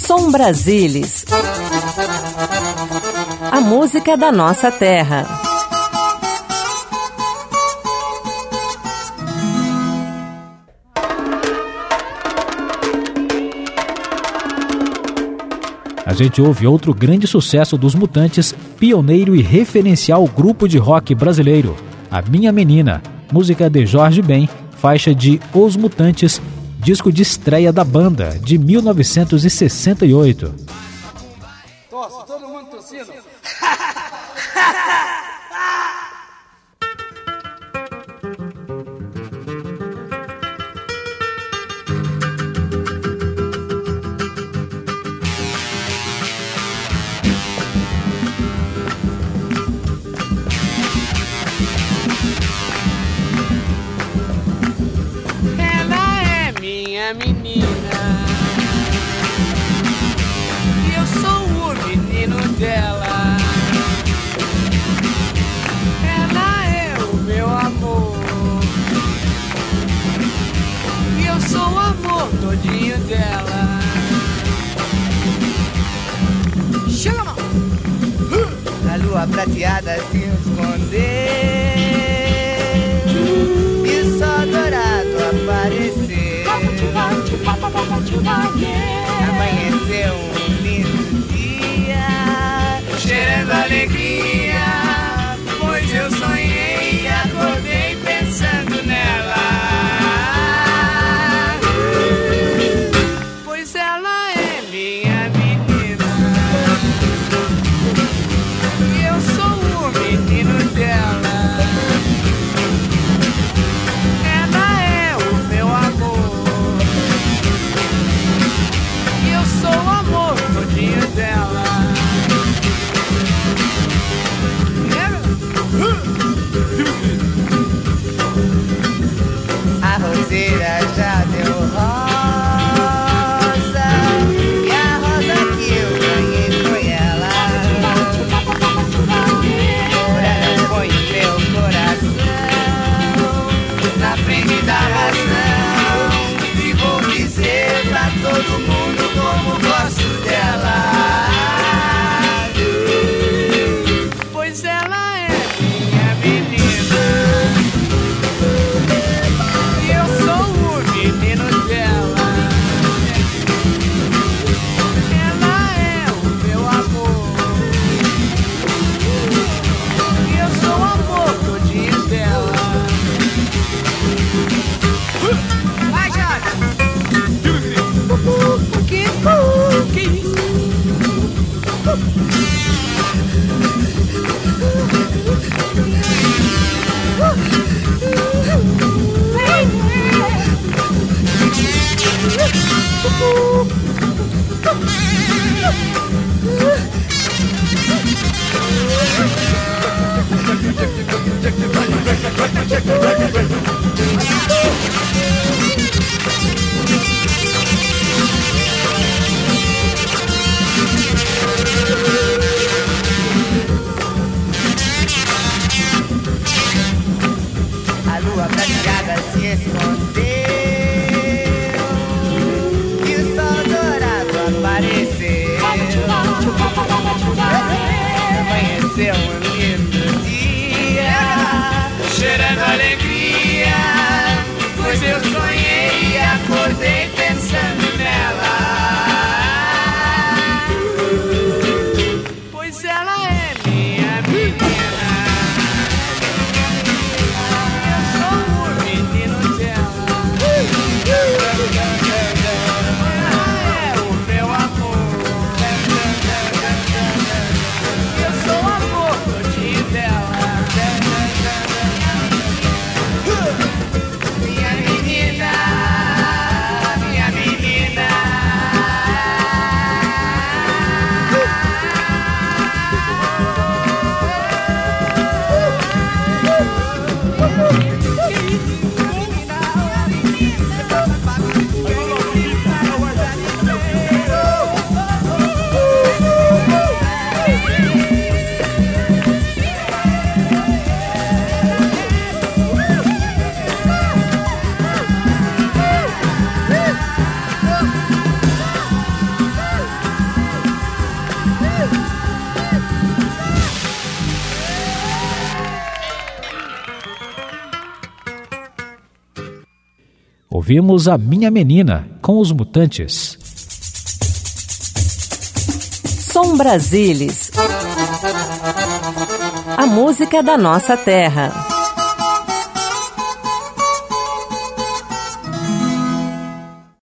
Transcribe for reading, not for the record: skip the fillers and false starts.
Som Brasilis. A música da nossa terra. A gente ouve outro grande sucesso dos Mutantes, pioneiro e referencial grupo de rock brasileiro, A Minha Menina, música de Jorge Ben, faixa de Os Mutantes, disco de estreia da banda, de 1968. Torce, todo mundo torcendo. Menina, e eu sou o menino dela. Ela é o meu amor, e eu sou o amor todinho dela. Chega a mão. A lua prateada se esconder e o sol dourado aparecer. Amanheceu um lindo dia, cheirando alegria, pois eu sonhei e acordei pensando nela. Pois ela é minha menina, e eu sou o menino dela. ouvimos A Minha Menina, com Os Mutantes. Som Brasilis, a música da nossa terra.